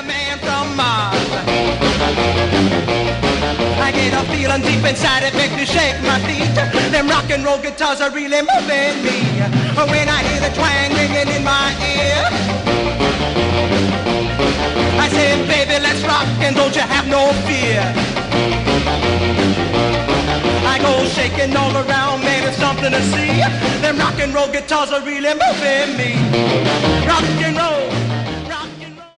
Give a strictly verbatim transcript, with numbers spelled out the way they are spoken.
man from Mars. I get a feeling deep inside, it makes me shake my feet. Them rock and roll guitars are really moving me. When I hear the twang ringing in my ear, I say, baby, let's rock and don't you have no fear. I go shaking all around, man, it's something to see. Them rock and roll guitars are really moving me. Rock and roll.